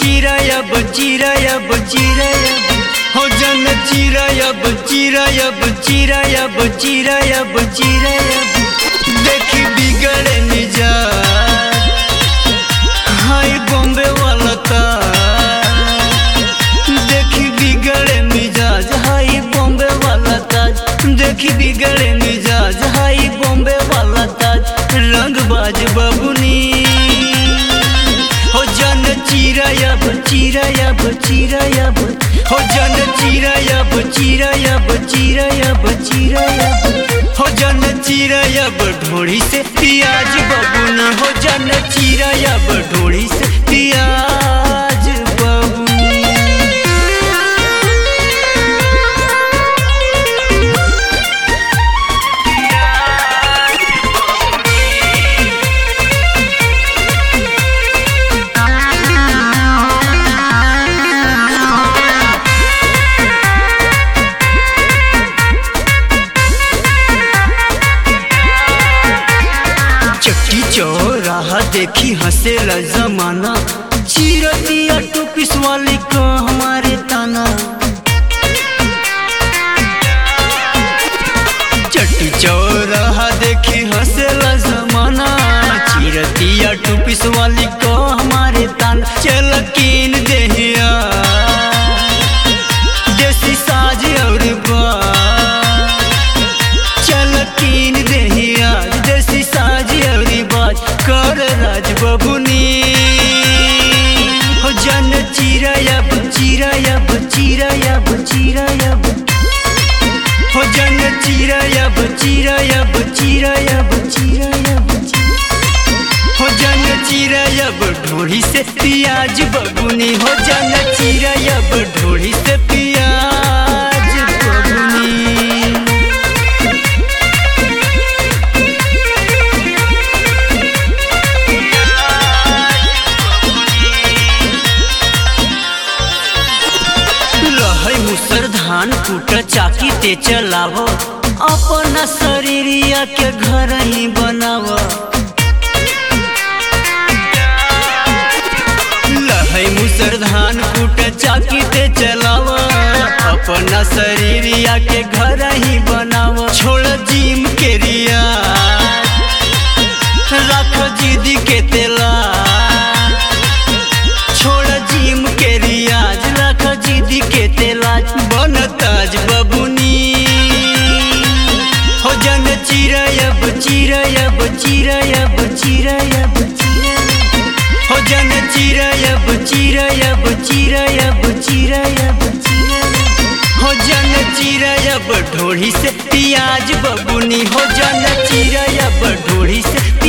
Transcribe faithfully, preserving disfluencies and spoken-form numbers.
चिरायब चिरायब चिरायब हो जन चिरायब चिरायब चिरायब चिरायब चिरायब देखी बिगड़े मिजाज हाय बॉम्बे वाला ताज देखी बिगड़े मिजाज हाय बॉम्बे वाला ताज देखी बिगड़े मिजाज हाय बॉम्बे वाला ताज रंगबाज बबुनी हो जन चिरायब चिरायब चिरायब हो जन चिरायब चिरायब चिरायब चिरायब हो जन चिरायब ढोड़ी से पियाज बबुनी हो जन चिरायब ढोड़ी से पियाज बबुनी। चौराहा देखी हंसेला जमाना चिरतिया टोपिस वाली का हमारे ताना चट्टी चौराहा देखी हंसेला जमाना चिरतिया टोपिस वाली का हमारे ताना चल कीन देहिया देसी साज और बाज चल कीन देहिया देसी साज और बाज कर राज बबुनी हो जन चिरायब चिरायब चिरायब चिरायब हो जन चिरायब चिरायब चिरायब चिरायब हो जन चिरायब ढोड़ी से पियाज बबुनी हो जन चिरायब ढोड़ी से पियाज बबुनी। मुसर धान कूट चाकी ते चलाव अपना शरीरिया के घर ही बनाव लहै मुसर धान कूट चाकी ते चलाव अपना शरीरिया के घर ही बनाव छोड़ जिम के रिया रख जिदी के तेला छोड़ जिम के रियाज रख जिदी के तेलाज बन ताज बबुनी हो जन चिरायब चिरायब चिरायब चिरायब हो जन चिरायब चिरायब चिरायब चिरायब हो जन चिरायब ढोड़ी से पियाज बबुनी हो जन चिरायब ढोड़ी से